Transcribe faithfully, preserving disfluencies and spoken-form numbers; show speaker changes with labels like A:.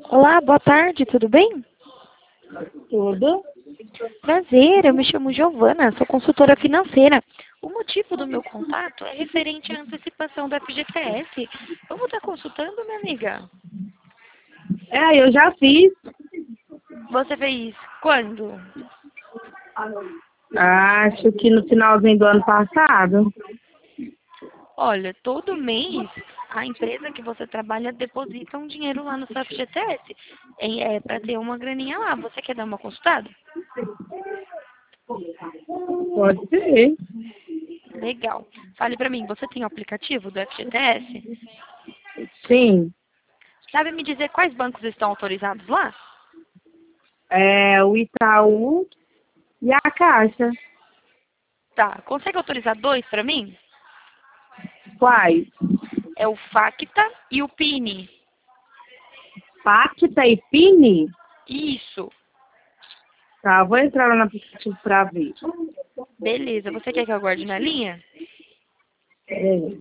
A: Olá, boa tarde, tudo bem?
B: Tudo?
A: Prazer, eu me chamo Giovana, sou consultora financeira. O motivo do meu contato é referente à antecipação do F G T S. Vamos estar consultando, minha amiga?
B: É, eu já fiz.
A: Você fez quando?
B: Acho que no finalzinho do ano passado.
A: Olha, todo mês a empresa que você trabalha deposita um dinheiro lá no seu F G T S. É, é para ter uma graninha lá. Você quer dar uma consultada?
B: Pode ser.
A: Legal. Fale pra mim, você tem o aplicativo do F G T S?
B: Sim.
A: Sabe me dizer quais bancos estão autorizados lá?
B: É o Itaú e a Caixa.
A: Tá, consegue autorizar dois pra mim?
B: Quais?
A: É o Facta e o Pini.
B: Pacta e Pini?
A: Isso.
B: Tá, vou entrar lá no aplicativo pra ver.
A: Beleza, você quer que eu aguarde na linha?
B: É.